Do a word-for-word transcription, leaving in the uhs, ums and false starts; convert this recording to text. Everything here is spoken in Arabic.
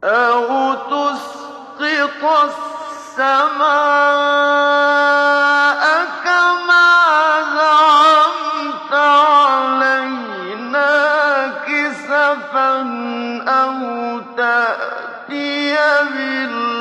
أَوْ تُسْقِطَ السَّمَاءَ كَمَا زَعَمْتَ عَلَيْنَا كِسَفًا أَوْ تَأْتِيَ بِاللَّهِ